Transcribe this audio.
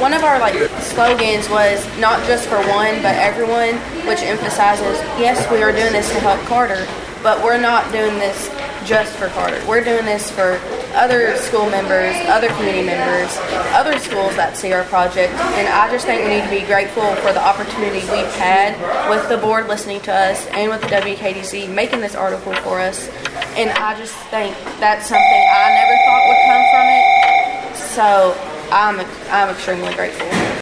one of our slogans was not just for one, but everyone, which emphasizes, yes, we are doing this to help Carter, but we're not doing this just for Carter. We're doing this for other school members, other community members, other schools that see our project. And I just think we need to be grateful for the opportunity we've had with the board listening to us and with the WKDC making this article for us. And I just think that's something I never thought would come from it. So I'm extremely grateful.